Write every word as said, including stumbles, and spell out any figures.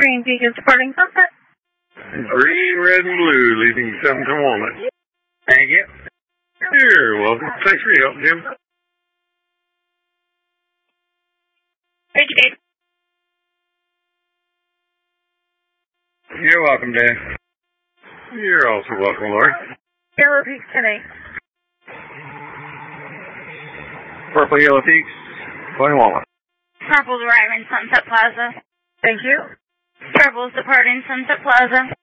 Green Peak is departing Sunset. Green, red, and blue, leaving Seventh and Walnut. Thank you. You're welcome. Thanks for your help, Jim. Thank you, Dave. You're welcome, Dave. You're also welcome, Lori. Yellow Peak today. Purple Yellow Peaks, going Walnut. Purple's arriving Sunset Plaza. Thank you. Purple's departing Sunset Plaza.